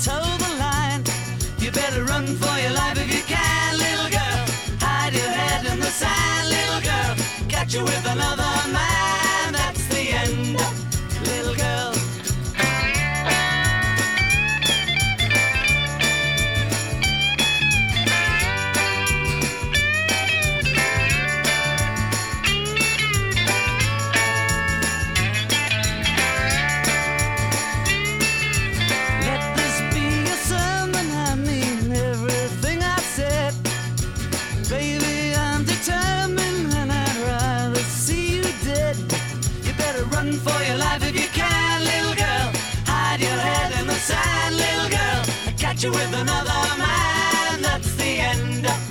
toe the line. You better run for your life if you can, little girl. Hide your head in the sand, little girl. Catch you with another man, that's the end, little girl. Run for your life if you can, little girl. Hide your head in the sand, little girl. Catch you with another man, that's the end.